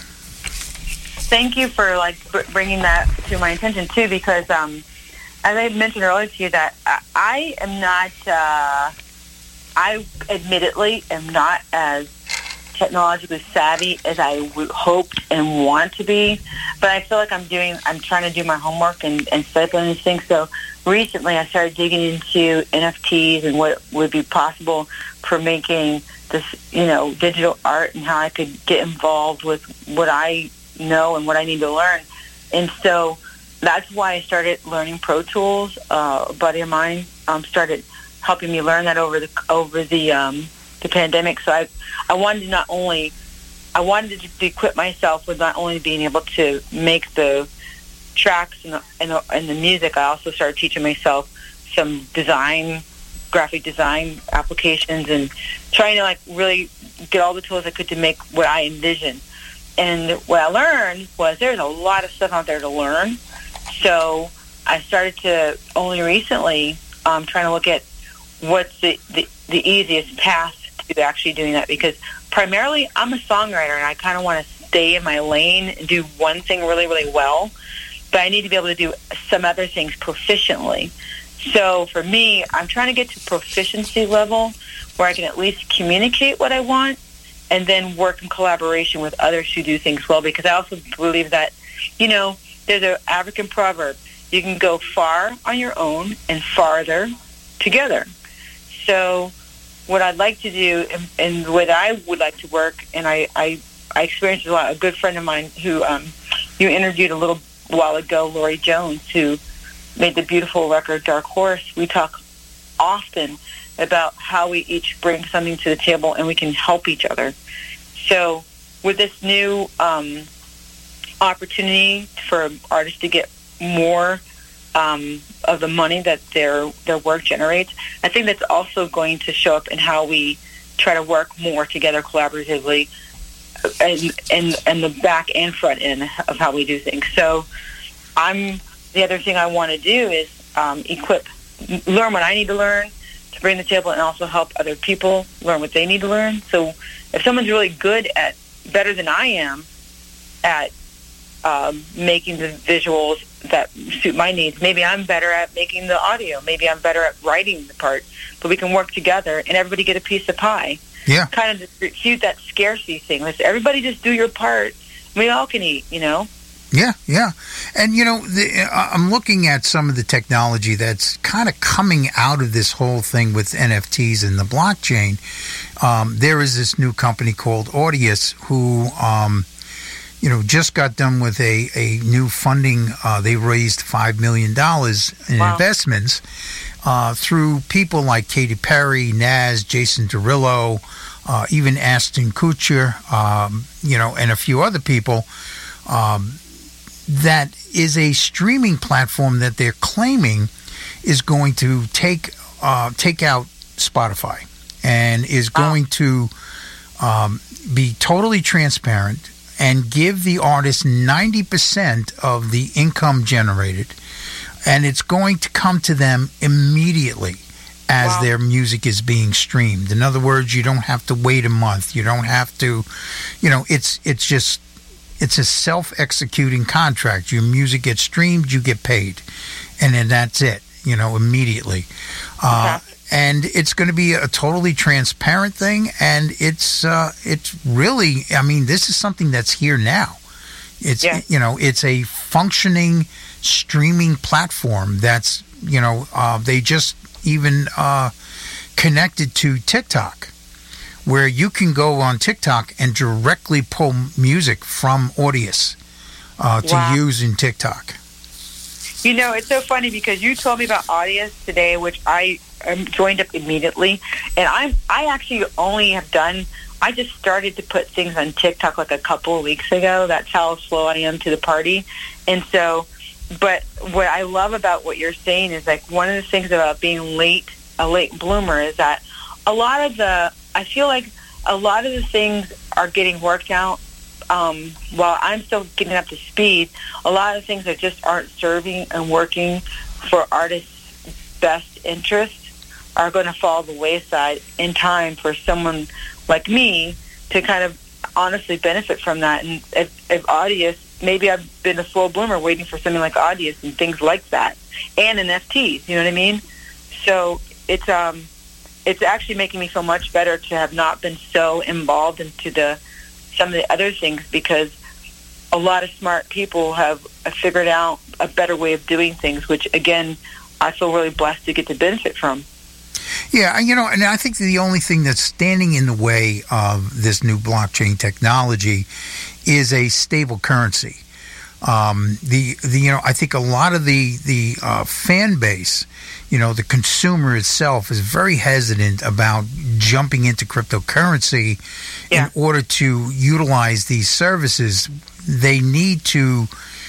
Thank you for like bringing that to my attention too, because um, as I mentioned earlier to you, that I am not, uh, I admittedly am not as technologically savvy as I would hoped and want to be, but I feel like I'm doing, I'm trying to do my homework and, and study on these things. So recently I started digging into N F Ts and what would be possible for making this, you know, digital art, and how I could get involved with what I know and what I need to learn. And so that's why I started learning Pro Tools. Uh, a buddy of mine um, started helping me learn that over the over the um, the pandemic. So I I wanted to not only I wanted to equip myself with not only being able to make the tracks and the, and the, and the music. I also started teaching myself some design, graphic design applications, and trying to like really get all the tools I could to make what I envision. And what I learned was there's a lot of stuff out there to learn. So I started to only recently um, trying to look at what's the, the, the easiest path to actually doing that, because primarily I'm a songwriter and I kind of want to stay in my lane and do one thing really, really well, but I need to be able to do some other things proficiently. So for me, I'm trying to get to proficiency level where I can at least communicate what I want and then work in collaboration with others who do things well, because I also believe that, you know, there's an African proverb, you can go far on your own and farther together. So what I'd like to do, and, and the way that I would like to work, and I, I, I experienced a lot, a good friend of mine who um, you interviewed a little while ago, Lori Jones, who made the beautiful record Dark Horse. We talk often about how we each bring something to the table and we can help each other. So with this new um, opportunity for artists to get more um, of the money that their their work generates, I think that's also going to show up in how we try to work more together collaboratively, and and, and the back and front end of how we do things. So I'm the other thing I want to do is um, equip, learn what I need to learn to bring to the table, and also help other people learn what they need to learn. So if someone's really good at, better than I am at um, making the visuals that suit my needs. Maybe I'm better at making the audio. Maybe I'm better at writing the part. But we can work together and everybody get a piece of pie. Yeah. Kind of refute that scarcity thing. Let's everybody just do your part. We all can eat, you know? Yeah, yeah. And, you know, the, uh, I'm looking at some of the technology that's kind of coming out of this whole thing with N F Ts and the blockchain. Um, there is this new company called Audius who, um, you know, just got done with a, a new funding. Uh, they raised five million dollars in wow. investments uh, through people like Katy Perry, Nas, Jason Derulo, uh, even Ashton Kutcher, um, you know, and a few other people. Um, that is a streaming platform that they're claiming is going to take uh, take out Spotify and is going to um, be totally transparent and give the artist ninety percent of the income generated, and it's going to come to them immediately as wow. their music is being streamed. In other words, you don't have to wait a month. You don't have to, you know, it's it's just It's a self-executing contract. Your music gets streamed, you get paid. And then that's it, you know, immediately. Uh, okay. And it's going to be a totally transparent thing. And it's uh, it's really, I mean, this is something that's here now. It's, yeah. you know, it's a functioning streaming platform that's, you know, uh, they just even uh, connected to TikTok, where you can go on TikTok and directly pull music from Audius uh, to wow. use in TikTok. You know, it's so funny because you told me about Audius today, which I um, joined up immediately. And I'm, I actually only have done, I just started to put things on TikTok like a couple of weeks ago. That's how slow I am to the party. And so, but what I love about what you're saying is like one of the things about being late, a late bloomer is that a lot of the, I feel like a lot of the things are getting worked out um, while I'm still getting up to speed. A lot of things that just aren't serving and working for artists' best interests are going to fall the wayside in time for someone like me to kind of honestly benefit from that. And if, if Audius, maybe I've been a slow bloomer waiting for something like Audius and things like that, and N F Ts, you know what I mean? So it's... um. It's actually making me feel much better to have not been so involved into the some of the other things, because a lot of smart people have figured out a better way of doing things, which, again, I feel really blessed to get to benefit from. Yeah, you know, and I think the only thing that's standing in the way of this new blockchain technology is a stable currency. Um, the, the, you know, I think a lot of the, the uh, fan base, you know, the consumer itself is very hesitant about jumping into cryptocurrency yeah. in order to utilize these services. They need to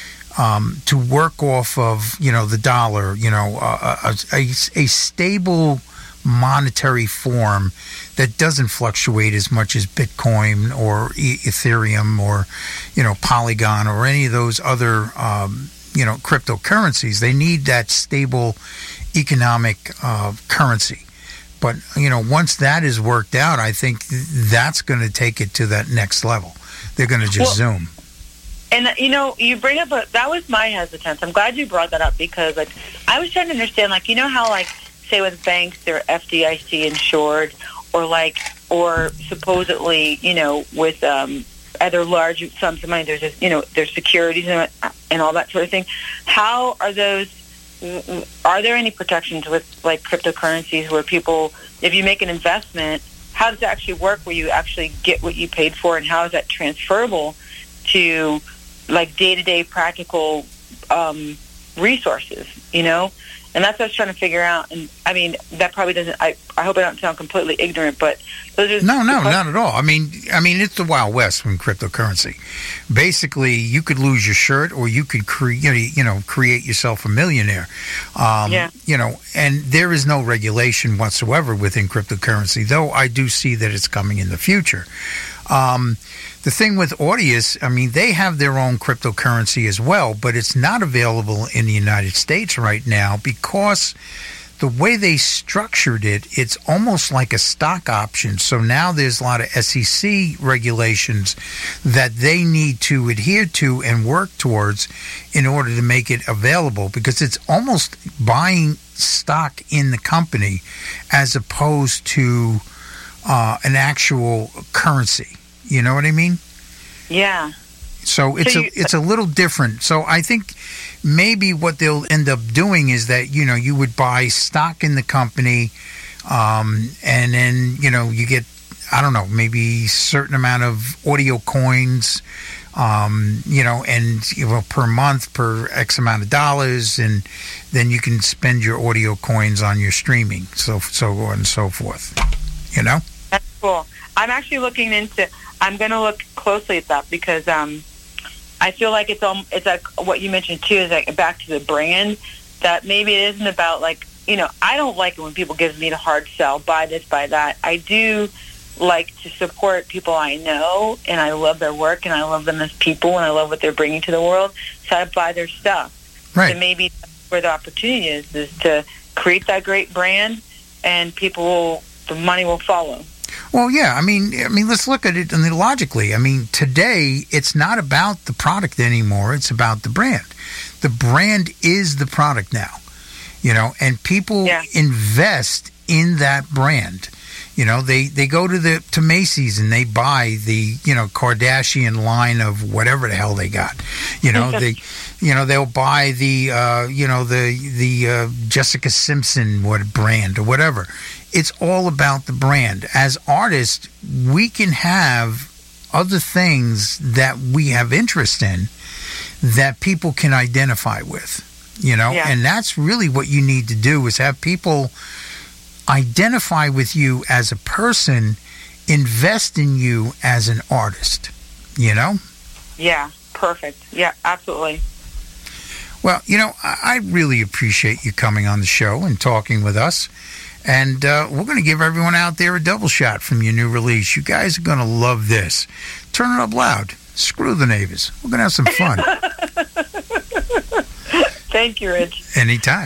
um, to work off of, you know, the dollar, you know, a, a, a stable monetary form that doesn't fluctuate as much as Bitcoin or e- Ethereum or, you know, Polygon or any of those other, um, you know, cryptocurrencies. They need that stable economic uh, currency. But, you know, once that is worked out, I think that's going to take it to that next level. They're going to just well, zoom. And, you know, you bring up a, that was my hesitance. I'm glad you brought that up because, like, I was trying to understand, like, you know how, like, say with banks, they're F D I C insured, or like, or supposedly, you know, with um, other large sums of money, there's, just, you know, there's securities and, and all that sort of thing. How are those, are there any protections with like cryptocurrencies where people, if you make an investment, how does it actually work where you actually get what you paid for, and how is that transferable to like day-to-day practical um, resources, you know? And that's what I was trying to figure out. And, I mean, that probably doesn't... I, I hope I don't sound completely ignorant, but those are... No, no, not at all. I mean, I mean, it's the Wild West from cryptocurrency. Basically, you could lose your shirt or you could create, you know, create yourself a millionaire. Um, yeah. You know, and there is no regulation whatsoever within cryptocurrency, though I do see that it's coming in the future. Um, the thing with Audius, I mean, they have their own cryptocurrency as well, but it's not available in the United States right now because the way they structured it, it's almost like a stock option. So now there's a lot of S E C regulations that they need to adhere to and work towards in order to make it available, because it's almost buying stock in the company as opposed to uh, an actual currency. You know what I mean? Yeah. So it's So you- a it's a little different. So I think maybe what they'll end up doing is that, you know, you would buy stock in the company, um, and then, you know, you get, I don't know, maybe a certain amount of audio coins, um, you know, and you know, per month, per X amount of dollars, and then you can spend your audio coins on your streaming, so so on and so forth. You know? That's cool. I'm actually looking into. I'm going to look closely at that because um, I feel like it's um, it's like what you mentioned too, is like back to the brand, that maybe it isn't about, like, you know, I don't like it when people give me the hard sell, buy this, buy that. I do like to support people I know, and I love their work, and I love them as people, and I love what they're bringing to the world, so I buy their stuff. Right. So maybe that's where the opportunity is, is to create that great brand, and people will, the money will follow. Well, yeah. I mean, I mean, let's look at it and logically. I mean, today it's not about the product anymore. It's about the brand. The brand is the product now, you know, and people Yeah. invest in that brand. You know, they, they go to the to Macy's and they buy the, you know, Kardashian line of whatever the hell they got. You know, they, you know, they'll buy the, uh, you know, the the uh, Jessica Simpson what brand or whatever. It's all about the brand. As artists, we can have other things that we have interest in that people can identify with, you know, Yeah. and that's really what you need to do, is have people identify with you as a person, invest in you as an artist, you know? Yeah, perfect. Yeah, absolutely. Well, you know, I I really appreciate you coming on the show and talking with us. And uh, we're going to give everyone out there a double shot from your new release. You guys are going to love this. Turn it up loud. Screw the neighbors. We're going to have some fun. Thank you, Rich. Anytime.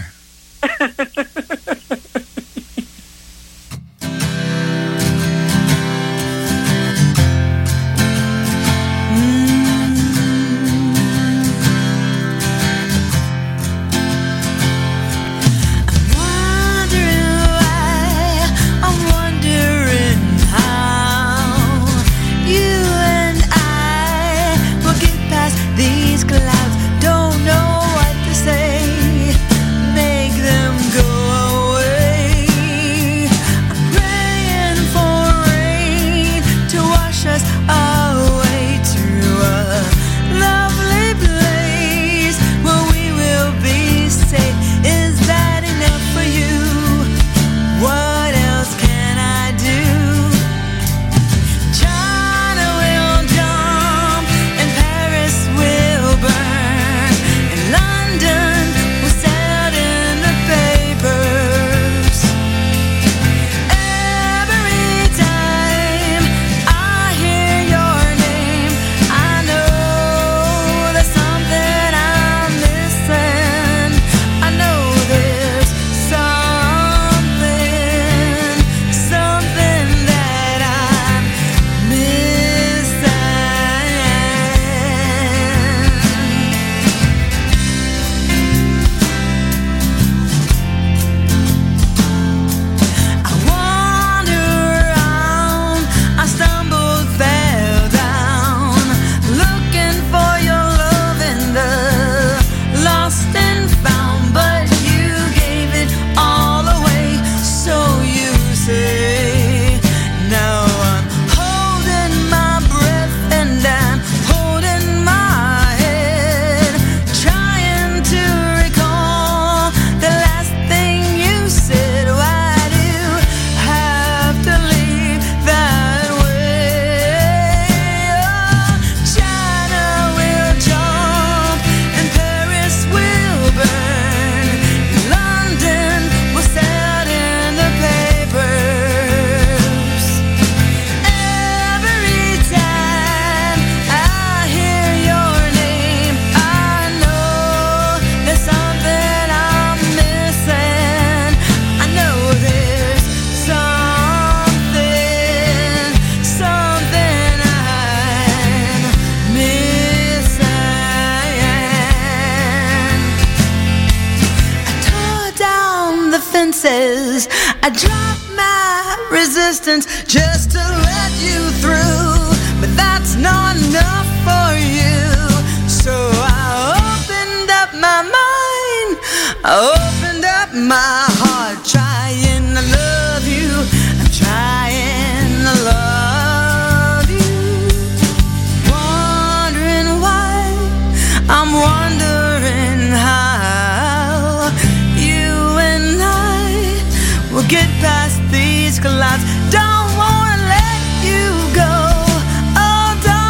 I'm wondering how you and I will get past these clouds. Don't know what to say, make them go defenses. I drop my resistance just to let you through, but that's not enough for you. So I opened up my mind, I opened up my heart, trying to love you, I'm trying to love you. Wondering why, I'm wondering how you and I will get past these clouds. Don't wanna let you go, oh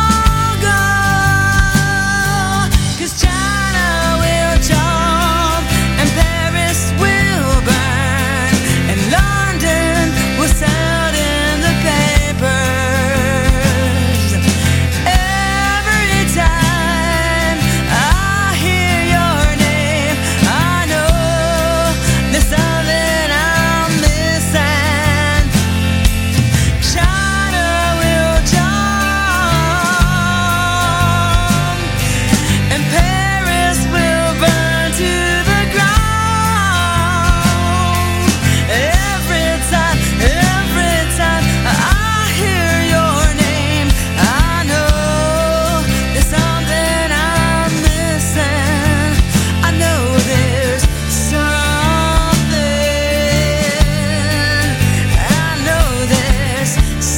doggone, 'cause China will jump and Paris will burn and London will sound in the papers. Every time I hear your name, I know there's something I'm missing. China will jump and Paris will burn to the ground. Every time, every time I hear your name, I know there's something I'm missing. I know there's something. I know there's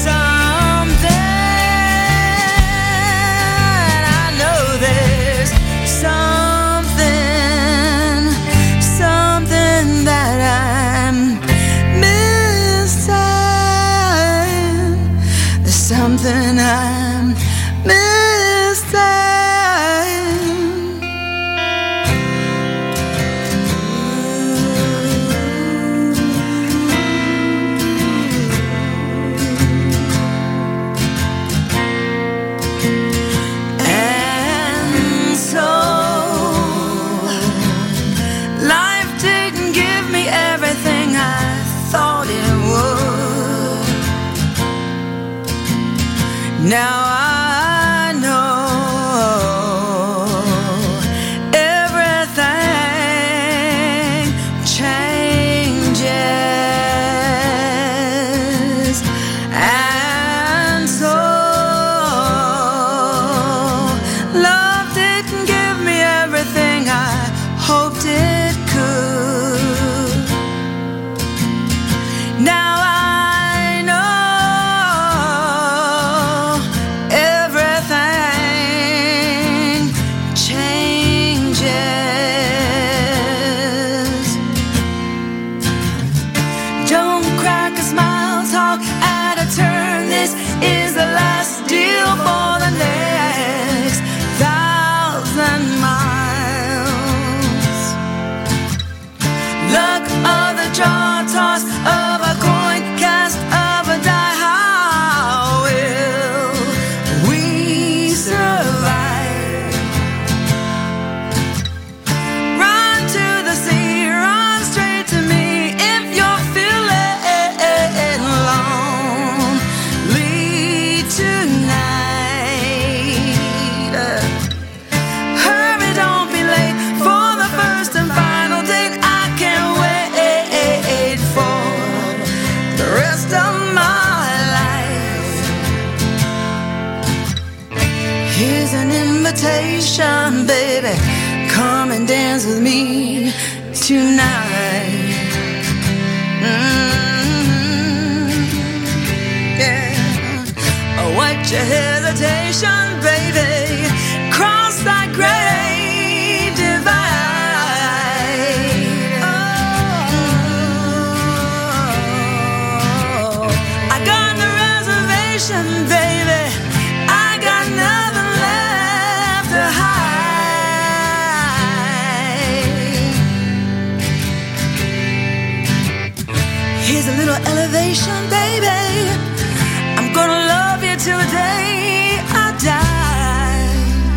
something. I know there's something, something that I'm missing. There's something I'm missing. And so life didn't give me everything I thought it would. Now I know everything changes. And so love didn't give me everything I hoped it could. Now I know everything changes. Don't crack a smile, talk at a turn. This is the last deal for the next thousand miles. Luck of the draw, toss of a coin, cast of a die. How will we survive? Run to the sea, run straight to me if you're feeling lonely tonight. Hurry, don't be late for the first and final date. I can't wait for the rest of my life. Here's an invitation, baby, come and dance with me tonight. Mm, yeah. Oh, what's your hesitation, baby? Cross that great divide. Oh, I got the reservation, baby. I got nothing left to hide. Here's a little elevation, baby. I'm gonna love you till the day I die.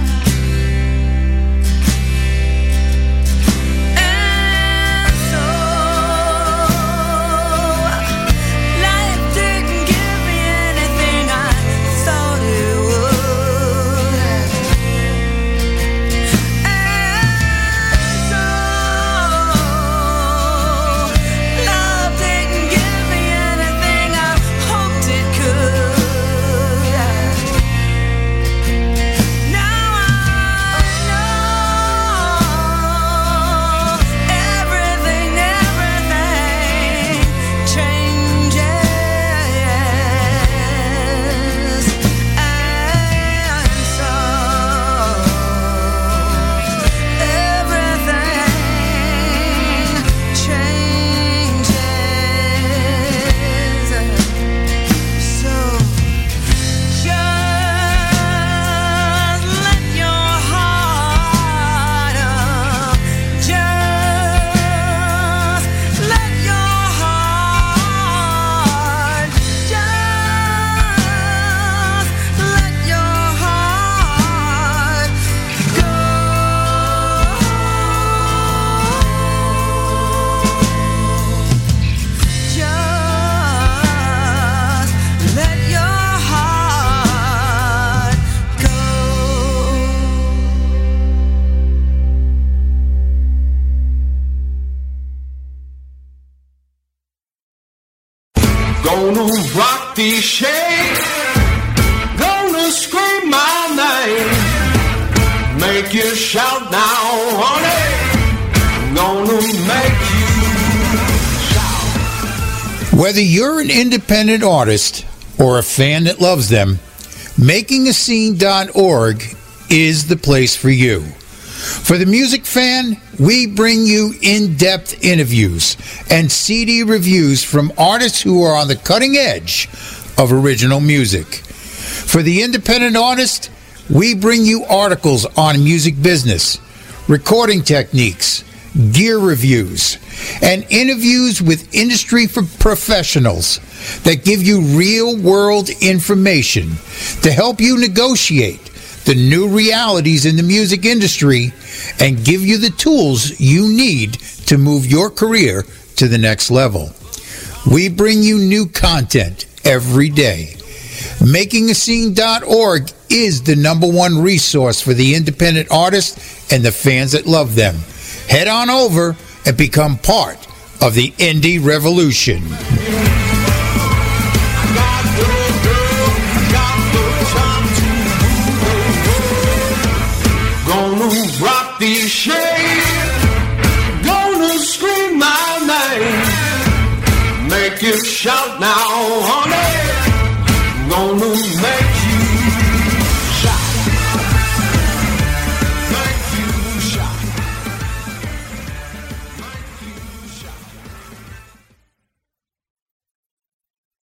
And so life didn't give me anything I thought it would. And so life Gonna rock these shades. Gonna scream my name. Make you shout now, honey. Gonna make you shout. Whether you're an independent artist or a fan that loves them, making a scene dot org is the place for you. For the music fan, we bring you in-depth interviews and C D reviews from artists who are on the cutting edge of original music. For the independent artist, we bring you articles on music business, recording techniques, gear reviews, and interviews with industry for professionals that give you real-world information to help you negotiate the new realities in the music industry and give you the tools you need to move your career to the next level. We bring you new content every day. making a scene dot org is the number one resource for the independent artists and the fans that love them. Head on over and become part of the indie revolution. Rock these shades, gonna scream my name, make you shout now, honey, gonna make